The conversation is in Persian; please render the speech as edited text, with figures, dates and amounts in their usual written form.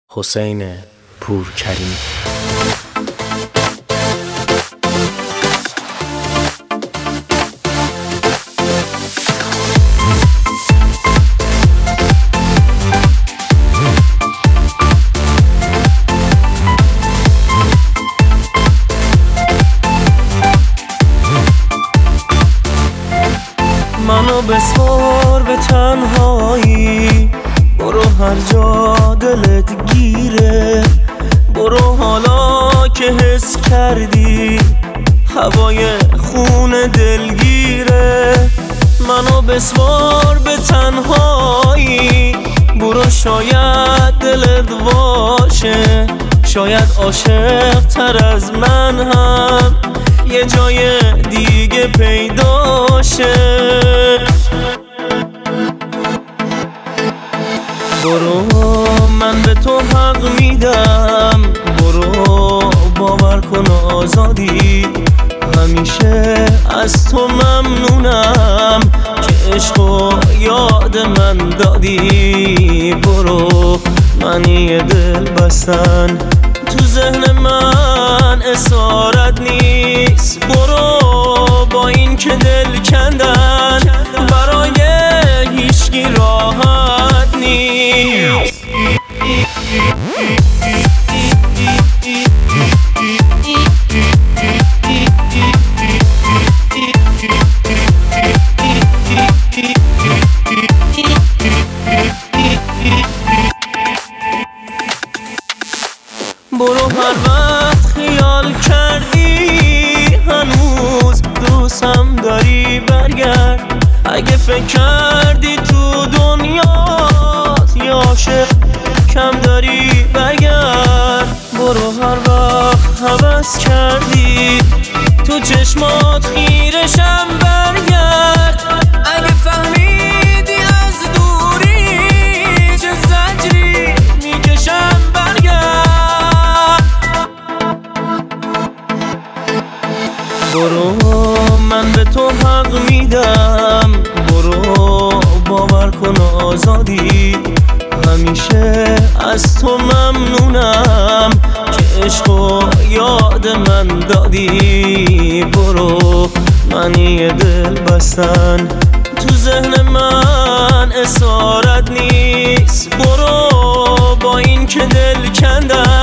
حسین پورکریم. منو بسپار به تنهایی، برو هر جا دلت گیره، برو حالا که حس کردی هوای خون دلگیره. منو بسپار به تنهایی، برو شاید دلت باشه، شاید عاشق تر از من هم یه جای دیگه پیدا شه. برو من به تو حق میدم، برو باور کن آزادی، همیشه از تو ممنونم که عشقو یاد من دادی. برو معنی دل بستن تو ذهن من اسارت نیست، برو با این که دل کندن برای هیچکی راحت نیست. برو هر وقت خیال کردی هنوز دوستم داری برگرد، اگه فکر کردی تو دنیات یا عاشق کم داری برگرد. برو هر وقت هوس کردی تو چشمات خیرشم برگرد، اگه فهمیدی از دوری چه زجری میکشم برگرد. برو من به تو حق میدم، برو باور کن آزادی، همیشه از تو ممنونم که عشقو یاد من دادی. برو معنی دل بستن تو ذهن من اسارت نیست، برو با این که دل کندن